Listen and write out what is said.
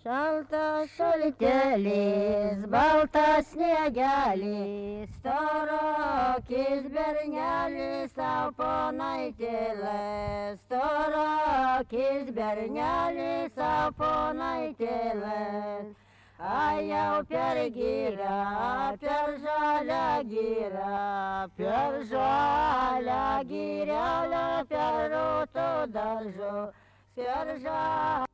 Šaltas šaltelis, baltas sniegelis, storokis bernelis, savo ponaitėlė. Storokis bernelis, savo ponaitėlė. Ai jau per gyrą, per žalią gyrą, per žalią gyrelę, per rūtų daržų, per žalią.